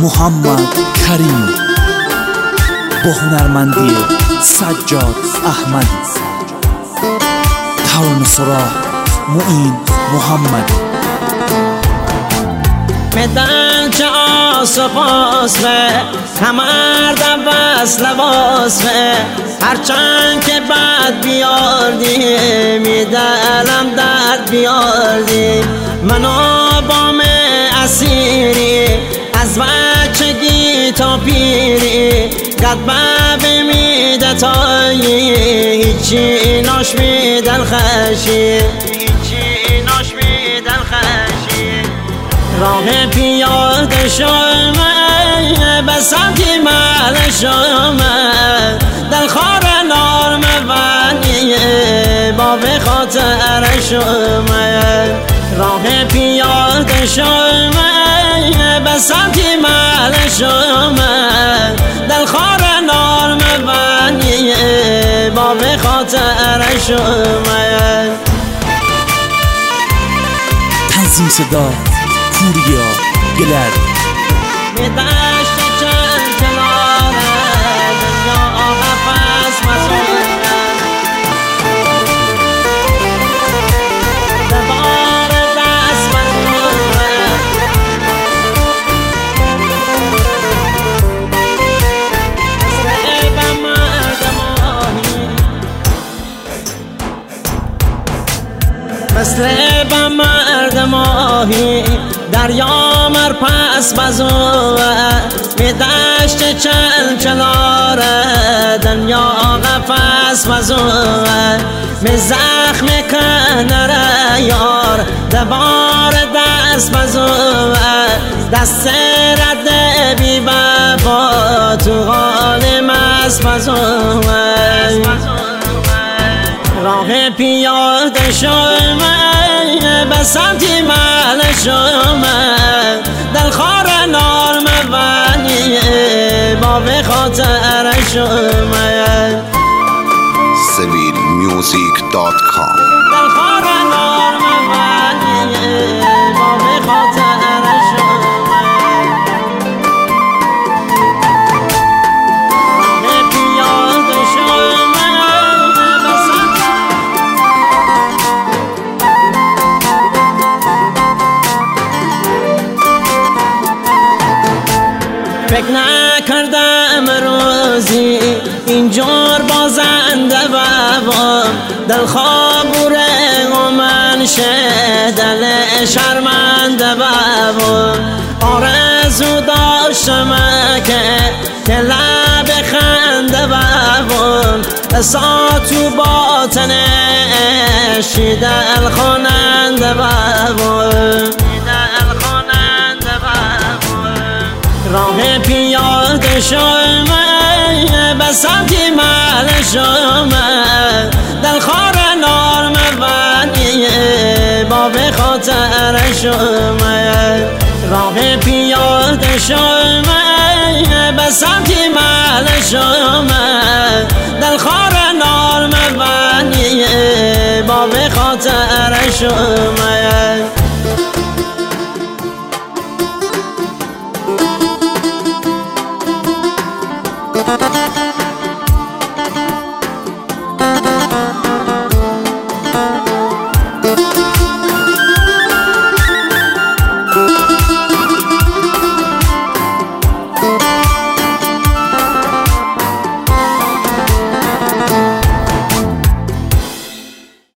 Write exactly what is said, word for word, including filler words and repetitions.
محمد کریم با هنرمندی سجاد احمدی، ترانه سرا معین محمدی. میدن چه آس و پاس به کمرد بس لباس به هرچند که بد بیاردی میدلم درد بیاردی منو بام اسیری از بچگی تا پیری قد بمیده تایی هیچی ناش میدن خشی هیچی ناش میدن خشی راه پیاده شومه به سمتی مال شومه دل خار نار مبنیه با به خاطر شومه راه پیاده شومه به سمتی مال شومه دل خار نار مبنیه با به خاطر شومه. تنظیم صدا پوریا گلر. میدشت چند کناره دنیا قفص مسئوله دبار دست مسئوله مثل به مرد ماهی دریا مر پس بزوه می دشت چل چلاره دنیا قفص بزوه می زخم کنره یار دبار دست بزوه دست رد بی بفا تو حال مست بزوه راه پیاده شومه به سمتی مال شومه دل خار نار مبنیه با به خاطر شومه سویل میوزیک دات کام. دل خار نار مبنیه با به خاطر شومه راه پیاده شومه به سمتی فکر نکردم روزی اینجور بازنده بابام دل خوابوره و من شه دل شرمنده بابام آرزو داشتم که که لب خنده بابام اصا تو باطنش دل خوننده بابام راه پیاده شومه به سمتی مال شومه دل خار نار مبنیه با به خاطر شومه راه پیاده شومه به سمتی مال شومه دل خار نار مبنیه با به خاطر شومه